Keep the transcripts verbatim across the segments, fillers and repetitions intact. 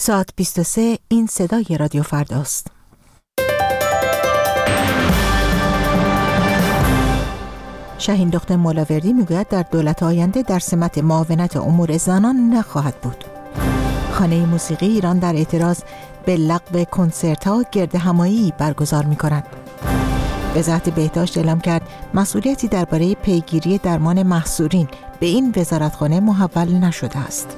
ساعت بیست و سه، این صدای رادیو فرداست. شاهین دختر مولاوردی میگوید در دولت آینده در سمت معاونت امور زنان نخواهد بود. خانه موسیقی ایران در اعتراض به لغو کنسرت‌ها گردهمایی برگزار می‌کند. وزارت بهداشت اعلام کرد مسئولیتی درباره پیگیری درمان محصورین به این وزارتخانه محول نشده است.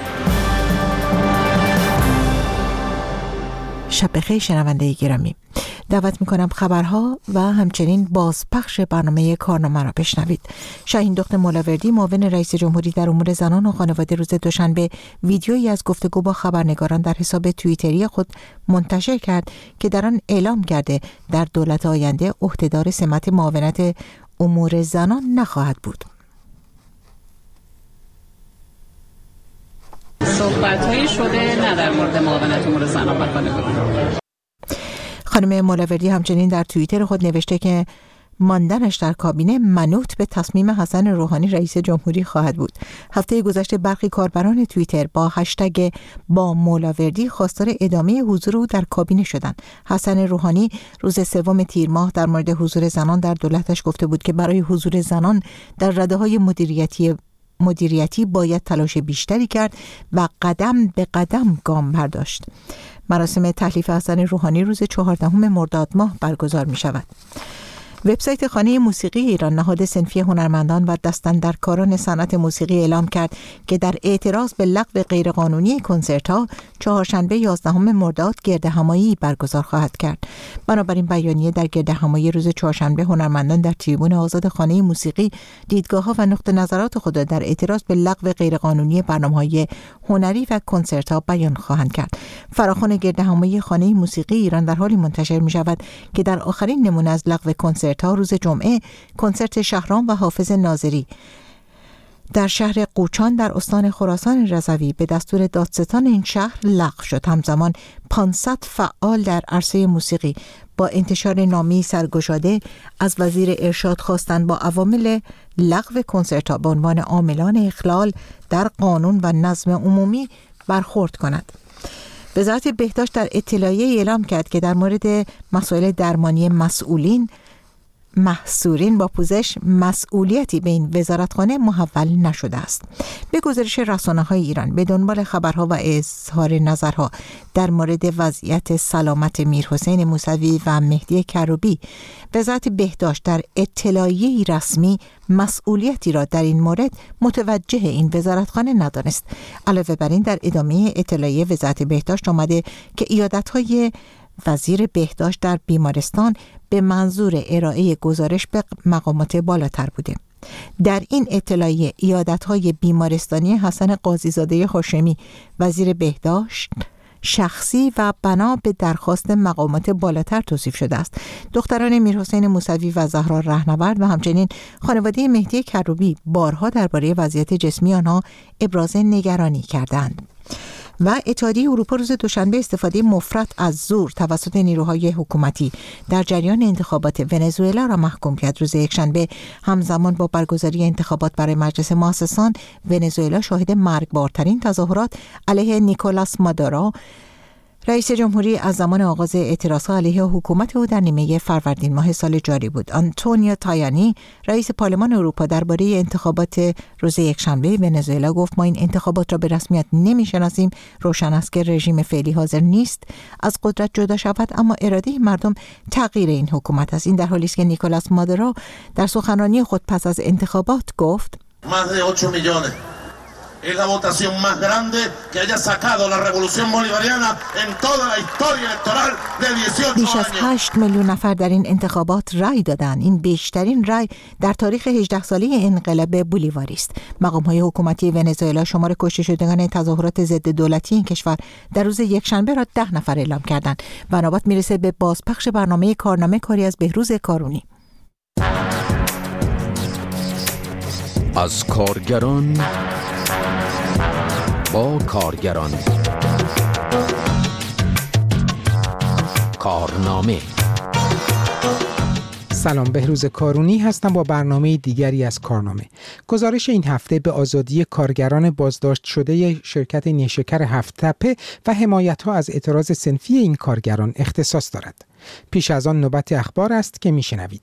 شب بخیر شنونده گرامی، دعوت میکنم خبرها و همچنین بازپخش برنامه کارنامه را بشنوید. شاهین دختر مولاوردی معاون رئیس جمهوری در امور زنان و خانواده روز دوشنبه ویدیویی از گفتگو با خبرنگاران در حساب توییتری خود منتشر کرد که در آن اعلام کرده در دولت آینده عهدهدار سمت معاونت امور زنان نخواهد بود. صحبت‌هایی شده نه در مورد معاونت امور زنان و خانواده. خانم مولاوردی همچنین در توییتر خود نوشته که ماندنش در کابینه منوط به تصمیم حسن روحانی رئیس جمهوری خواهد بود. هفته گذشته برخی کاربران توییتر با هشتگ با مولاوردی خواستار ادامه حضور او در کابینه شدند. حسن روحانی روز سوم تیر ماه در مورد حضور زنان در دولتش گفته بود که برای حضور زنان در رده‌های مدیریتی مدیریتی باید تلاش بیشتری کرد و قدم به قدم گام برداشت. مراسم تحلیف حسن روحانی روز چهاردهم مرداد ماه برگزار می شود. وبسایت خانه موسیقی ایران نهاد صنفی هنرمندان و دستاندرکاران صنعت موسیقی اعلام کرد که در اعتراض به لغو غیرقانونی کنسرت‌ها چهارشنبه یازدهم مرداد گردهمایی برگزار خواهد کرد. بنابراین بیانیه در گردهمایی روز چهارشنبه هنرمندان در تریبون آزاد خانه موسیقی دیدگاه‌ها و نقطه نظرات خود در اعتراض به لغو غیرقانونی برنامه‌های هنری و کنسرت‌ها بیان خواهند کرد. فراخوان گردهمایی خانه موسیقی ایران در حالی منتشر می‌شود که در آخرین نمونه از لغو کنسرت تا روز جمعه کنسرت شهرام و حافظ ناظری در شهر قوچان در استان خراسان رضوی به دستور دادستان این شهر لغو شد. همزمان پانصد فعال در عرصه موسیقی با انتشار نامه‌ای سرگشاده از وزیر ارشاد خواستند با عوامل لغو کنسرت‌ها به عنوان عاملان اخلال در قانون و نظم عمومی برخورد کند. وزارت بهداشت در اطلاعیه اعلام کرد که در مورد مسائل درمانی مسئولین محصورین با پوزش مسئولیتی به این وزارتخانه محول نشده است. به گزارش رسانه‌های ایران به دنبال خبرها و اظهار نظرها در مورد وضعیت سلامت میرحسین موسوی و مهدی کروبی، وزارت بهداشت در اطلاعیه‌ای رسمی مسئولیتی را در این مورد متوجه این وزارتخانه ندانست. علاوه بر این در ادامه اطلاعیه وزارت بهداشت آمده که عیادت‌های وزیر بهداشت در بیمارستان به منظور ارائه گزارش به مقامات بالاتر بوده. در این اطلاعیه عیادت‌های بیمارستانی حسن قاضی‌زاده هاشمی وزیر بهداشت شخصی و بنا به درخواست مقامات بالاتر توصیف شده است. دختران میرحسین موسوی و زهرا رهنورد و همچنین خانواده مهدی کروبی بارها درباره وضعیت جسمی آنها ابراز نگرانی کردند. و اتحادیه اروپا روز دوشنبه استفاده مفرط از زور توسط نیروهای حکومتی در جریان انتخابات ونزوئلا را محکوم کرد. روز یکشنبه همزمان با برگزاری انتخابات برای مجلس مؤسسان، ونزوئلا شاهد مرگبارترین تظاهرات علیه نیکولاس مادورو رئیس جمهوری از زمان آغاز اعتراضات علیه حکومت او در نیمه فروردین ماه سال جاری بود. آنتونیو تایانی رئیس پارلمان اروپا درباره انتخابات روز یکشنبه ونزوئلا گفت ما این انتخابات را به رسمیت نمی‌شناسیم. روشن است که رژیم فعلی حاضر نیست از قدرت جدا شود، اما اراده مردم تغییر این حکومت است. این در حالی است که نیکولاس مادورو در سخنرانی خود پس از انتخابات گفت más de ocho millones Es la votación más grande que haya sacado la revolución bolivariana en toda la historia electoral de dieciocho años. بیش از هشت میلیون نفر در این انتخابات رای دادند. این بیشترین رای در تاریخ هجده ساله انقلاب بولیواری است. مقام‌های حکومتی ونزوئلا شمار کشته شدگان تظاهرات ضد دولتی این کشور در روز یکشنبه را ده نفر اعلام کردند و نوبت میرسه به بازپخش برنامه کارنامه کاری از بهروز کارونی. از کارگران با کارگران کارنامه. سلام، بهروز کارونی هستم با برنامه دیگری از کارنامه. گزارش این هفته به آزادی کارگران بازداشت شده شرکت نیشکر هفت تپه و حمایت‌ها از اعتراض صنفی این کارگران اختصاص دارد. پیش از آن نوبت اخبار است که میشنوید.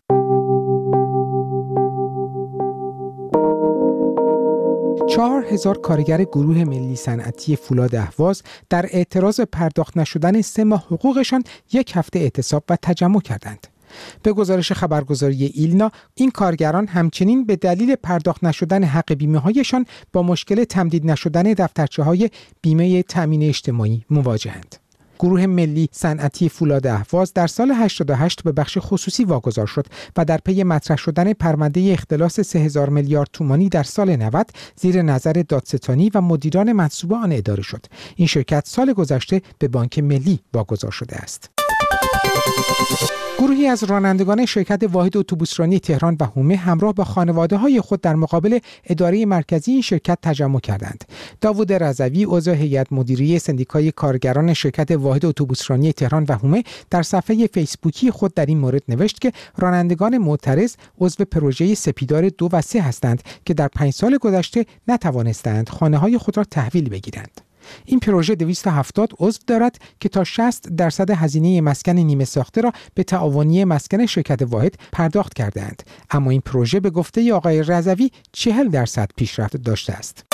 چهار هزار کارگر گروه ملی صنعتی فولاد اهواز در اعتراض پرداخت نشدن سه ماه حقوقشان یک هفته اعتصاب و تجمع کردند. به گزارش خبرگزاری ایلنا، این کارگران همچنین به دلیل پرداخت نشدن حق بیمه هایشان با مشکل تمدید نشدن دفترچه های بیمه تأمین اجتماعی مواجهند. گروه ملی صنعتی فولاد اهواز در سال هشتاد و هشت به بخش خصوصی واگذار شد و در پی مطرح شدن پرونده اختلاس سه هزار میلیارد تومانی در سال نود زیر نظر دادستانی و مدیران منصوب آن اداره شد. این شرکت سال گذشته به بانک ملی واگذار شده است. گروهی از رانندگان شرکت واحد اتوبوسرانی تهران و حومه همراه با خانواده‌های خود در مقابل اداره مرکزی این شرکت تجمع کردند. داوود رضوی، عضو هیئت مدیره سندیکای کارگران شرکت واحد اتوبوسرانی تهران و حومه، در صفحه فیسبوکی خود در این مورد نوشت که رانندگان معترض عضو پروژه سپیدار دو و سه هستند که در پنج سال گذشته نتوانستند خانه‌های خود را تحویل بگیرند. این پروژه دویست و هفتاد عضو دارد که تا شصت درصد هزینه مسکن نیمه ساخته را به تعاونی مسکن شرکت واحد پرداخت کردند، اما این پروژه به گفته آقای رضوی چهل درصد پیشرفت داشته است.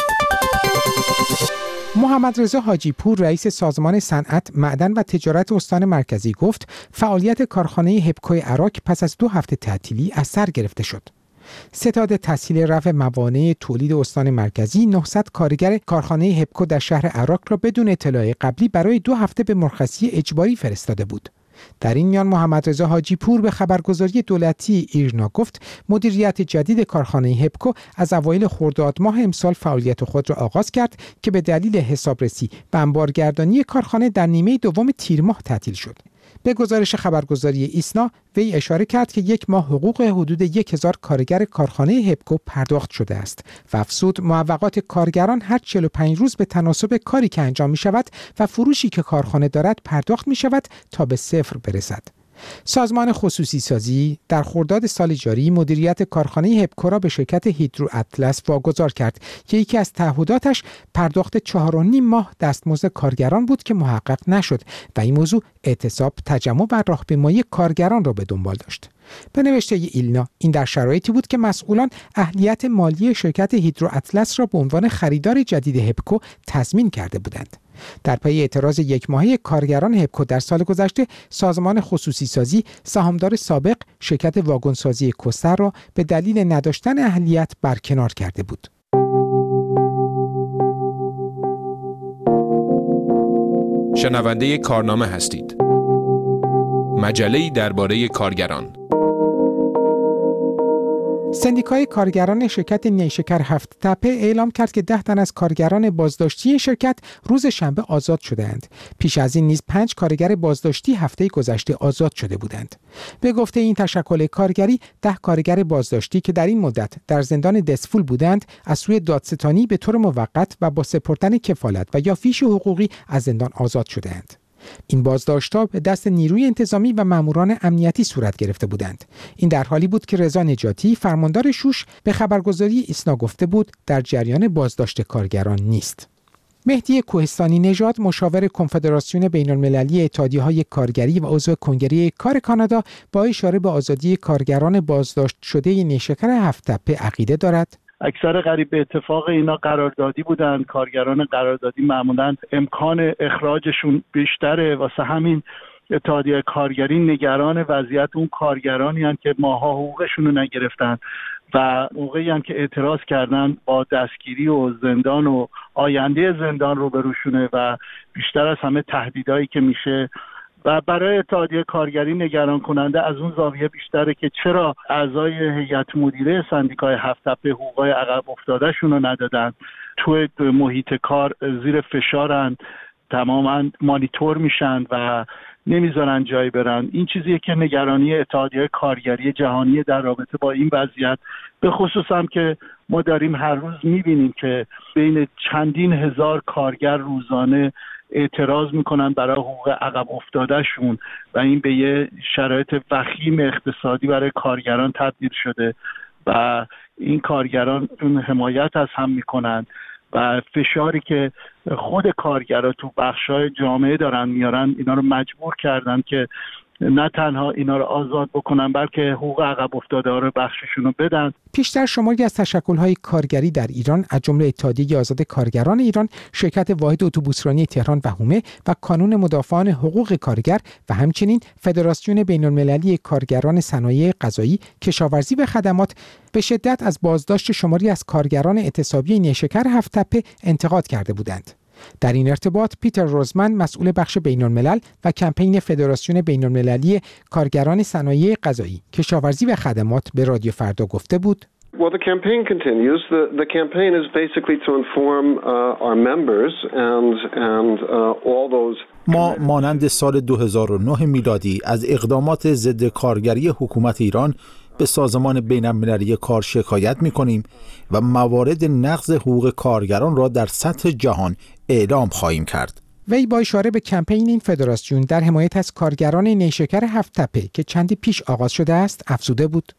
محمد رضا حاجی پور، رئیس سازمان صنعت، معدن و تجارت استان مرکزی، گفت فعالیت کارخانه هپکو عراق پس از دو هفته تعطیلی از سر گرفته شد. ستاد تسهیل رفع موانع تولید استان مرکزی نهصد کارگر کارخانه هپکو در شهر عراق را بدون اطلاع قبلی برای دو هفته به مرخصی اجباری فرستاده بود. در این میان محمد رضا حاجی پور به خبرگزاری دولتی ایرنا گفت مدیریت جدید کارخانه هپکو از اوایل خرداد ماه امسال فعالیت خود را آغاز کرد که به دلیل حسابرسی و انبارگردانی کارخانه در نیمه دوم تیر ماه تعطیل شد. به گزارش خبرگزاری ایسنا، وی اشاره کرد که یک ماه حقوق حدود یک هزار کارگر کارخانه هپکو پرداخت شده است و افزود معوقات کارگران هر چهل و پنج روز به تناسب کاری که انجام می شود و فروشی که کارخانه دارد پرداخت می شود تا به صفر برسد. سازمان خصوصی سازی در خرداد سال جاری مدیریت کارخانه هپکو را به شرکت هیدرو اطلس واگذار کرد که یکی از تعهداتش پرداخت چهار و نیم ماه دستمزد کارگران بود که محقق نشد و این موضوع اعتصاب، تجمع و راهپیمایی کارگران را به دنبال داشت. به نوشته ایلنا، این در شرایطی بود که مسئولان اهلیت مالی شرکت هیدرو اطلس را به عنوان خریدار جدید هپکو تضمین کرده بودند. در پی اعتراض یک ماهه کارگران هپکو در سال گذشته، سازمان خصوصی سازی سهامدار سابق شرکت واگنسازی کوستر را به دلیل نداشتن اهلیت برکنار کرده بود. شنونده کارنامه هستید. مجله‌ای درباره کارگران. سندیکای کارگران شرکت نیشکر هفت تپه اعلام کرد که ده تن از کارگران بازداشتی شرکت روز شنبه آزاد شدند. پیش از این نیز پنج کارگر بازداشتی هفته گذشته آزاد شده بودند. به گفته این تشکل کارگری، ده کارگر بازداشتی که در این مدت در زندان دسفول بودند، از سوی دادستانی به طور موقت و با سپردن کفالت و یا فیش حقوقی از زندان آزاد شدند. این بازداشت‌ها به دست نیروی انتظامی و ماموران امنیتی صورت گرفته بودند. این در حالی بود که رضا نجاتی، فرماندار شوش، به خبرگزاری ایسنا گفته بود در جریان بازداشت کارگران نیست. مهدی کوهستانی نژاد، مشاور کنفدراسیون بین‌المللی اتحادیه‌های کارگری و عضو کنگره کار کانادا، با اشاره به آزادی کارگران بازداشت شده نیشکر هفت تپه عقیده دارد. اکثر قریب به اتفاق اینا قراردادی بودن. کارگران قراردادی معمولاً امکان اخراجشون بیشتره، واسه همین اتحادیه کارگری نگران وضعیت اون کارگرانی هستند که ماها حقوقشون رو نگرفتن و موقعی هم که اعتراض کردن با دستگیری و زندان و آینده زندان روبروشونه و بیشتر از همه تهدیدایی که میشه و برای اتحادیه کارگری نگران کننده از اون زاویه بیشتره که چرا اعضای هیئت مدیره سندیکای هفت تپه حقوقای عقب افتادهشون رو ندادن. تو محیط کار زیر فشارن، تماما مانیتور میشن و نمیذارن جایی برن. این چیزیه که نگرانی اتحادیه کارگری جهانی در رابطه با این وضعیت، به خصوص هم که ما داریم هر روز میبینیم که بین چندین هزار کارگر روزانه اعتراض میکنن برای حقوق عقب افتادهشون و این به یه شرایط وخیم اقتصادی برای کارگران تبدیل شده و این کارگران حمایت از هم میکنن و فشاری که خود کارگرها تو بخشای جامعه دارن میارن اینا رو مجبور کردن که نه تنها اینا رو آزاد بکنن بلکه حقوق عقب افتاده ها رو بخششون رو بدن. پیشتر شماری از تشکل‌های کارگری در ایران از جمله اتحادیه آزاد کارگران ایران، شرکت واحد اتوبوسرانی تهران و هومه و کانون مدافعان حقوق کارگر و همچنین فدراسیون بین‌المللی کارگران صنایع غذایی، کشاورزی و خدمات به شدت از بازداشت شماری از کارگران اعتصابی نیشکر هفت تپه انتقاد کرده بودند. در این ارتباط پیتر روزمن مسئول بخش بین‌الملل و کمپین فدراسیون بین‌المللی کارگران صنایع غذایی، کشاورزی و خدمات به رادیو فردا گفته بود Well, the campaign continues. The, the campaign is basically to inform uh, our members and, and uh, all those... ما مانند سال دو هزار و نه میلادی از اقدامات ضد کارگری حکومت ایران به سازمان بین‌المللی کار شکایت می‌کنیم و موارد نقض حقوق کارگران را در سطح جهان اعلام خواهیم کرد. وی با اشاره به کمپین این فدراسیون در حمایت از کارگران نیشکر هفت تپه که چندی پیش آغاز شده است افزوده بود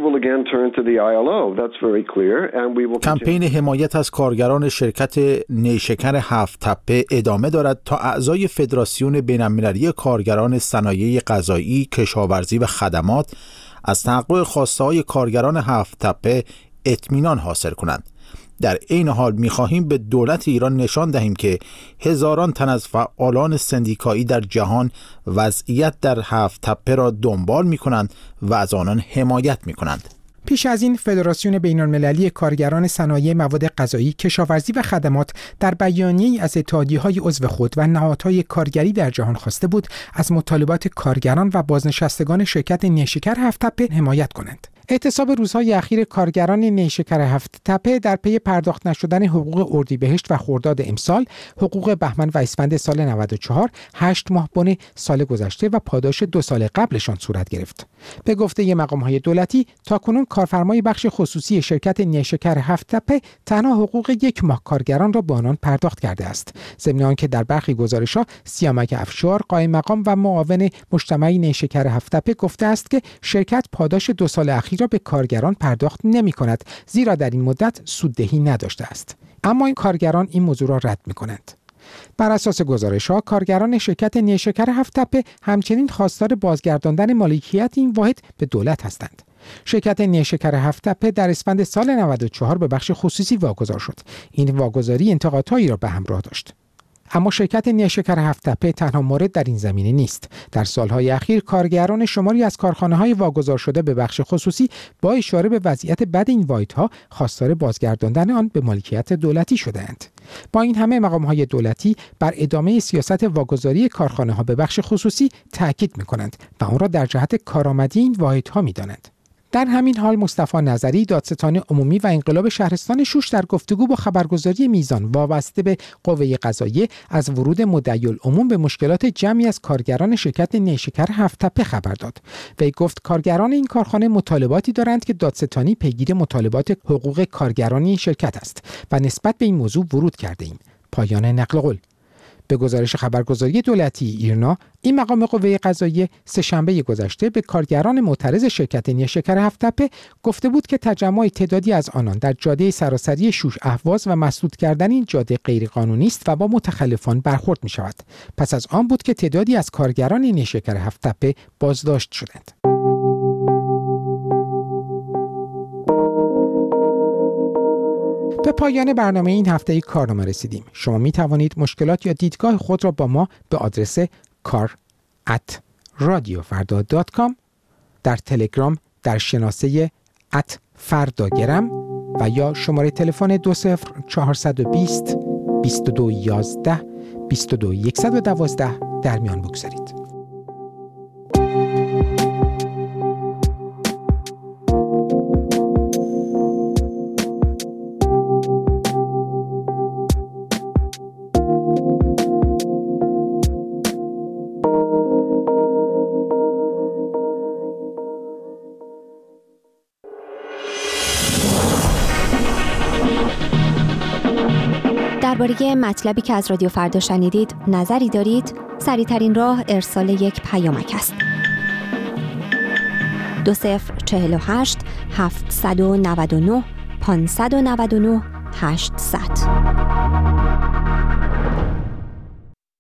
کمپین حمایت از کارگران شرکت نیشکر هفت تپه ادامه دارد تا اعضای فدراسیون بین‌المللی کارگران صنایع غذایی، کشاورزی و خدمات از تحقق خواسته‌های کارگران هفت تپه اطمینان حاصل کنند. در این حال می‌خواهیم به دولت ایران نشان دهیم که هزاران تن از فعالان سندیکایی در جهان وضعیت در هفت تپه را دنبال می‌کنند و از آنان حمایت می‌کنند. پیش از این فدراسیون بین‌المللی کارگران صنایع مواد غذایی، کشاورزی و خدمات در بیانیه‌ای از اتحادیه‌های عضو خود و نهادهای کارگری در جهان خواسته بود از مطالبات کارگران و بازنشستگان شرکت نیشکر هفت تپه حمایت کنند. اعتصاب روزهای اخیر کارگران نیشکر هفت تپه در پی پرداخت نشدن حقوق اردیبهشت و خرداد امسال، حقوق بهمن و اسفند سال نود و چهار، هشت ماه بن سال گذشته و پاداش دو سال قبلشان صورت گرفت. به گفته مقام‌های دولتی تاکنون کارفرمای بخش خصوصی شرکت نیشکر هفت تپه تنها حقوق یک ماه کارگران را به آنان پرداخت کرده است. ضمن آنکه در برخی گزارش‌ها سیامک افشار قائم مقام و معاون مجتمع نیشکر هفت تپه گفته است که شرکت پاداش دو سال اخیر را به کارگران پرداخت نمی کند زیرا در این مدت سوددهی نداشته است. اما این کارگران این موضوع را رد می کنند. بر اساس گزارش‌ها کارگران شرکت نیشکر هفت تپه همچنین خواستار بازگرداندن مالکیت این واحد به دولت هستند. شرکت نیشکر هفت تپه در اسفند سال نود و چهار به بخش خصوصی واگذار شد. این واگذاری انتقادهایی را به همراه داشت. اما شرکت نیشکر هفت تپه تنها مورد در این زمینه نیست. در سالهای اخیر کارگران شماری از کارخانه‌های واگذار شده به بخش خصوصی با اشاره به وضعیت بد این واحدها خواستار بازگرداندن آن به مالکیت دولتی شده‌اند. با این همه مقام‌های دولتی بر ادامه سیاست واگذاری کارخانه‌ها به بخش خصوصی تاکید می‌کنند و آن را در جهت کارآمدی این واحدها می‌دانند. در همین حال مصطفی نظری دادستان عمومی و انقلاب شهرستان شوش در گفتگو با خبرگزاری میزان وابسته به قوه قضاییه از ورود مدعی العموم به مشکلات جمعی از کارگران شرکت نیشکر هفت تپه خبر داد. وی گفت کارگران این کارخانه مطالباتی دارند که دادستانی پیگیر مطالبات حقوق کارگران این شرکت است و نسبت به این موضوع ورود کرده ایم. پایان نقل قول. به گزارش خبرگزاری دولتی ایرنا، این مقام قوه قضاییه سه‌شنبه گذشته به کارگران معترض شرکت نیشکر هفت تپه گفته بود که تجمع تعدادی از آنان در جاده سراسری شوش اهواز و مسدود کردن این جاده غیرقانونی است و با متخلفان برخورد می شود. پس از آن بود که تعدادی از کارگران نیشکر هفت تپه بازداشت شدند. به پایان برنامه این هفته کارنامه رسیدیم. شما می توانید مشکلات یا دیدگاه خود را با ما به آدرس کار ات رادیو فردا دات کام، در تلگرام در شناسه ات فرداگرم و یا شماره تلفن دو صفر چهارصد و بیست بیست و دو یازده بیست و دو صد و دوازده در میان بگذارید. درباره مطلبی که از رادیو فردا شنیدید نظری دارید؟ سریع‌ترین راه ارسال یک پیامک است. دو صفر چهل و هشت هفت نه نه، پنج نه نه، هشتصد.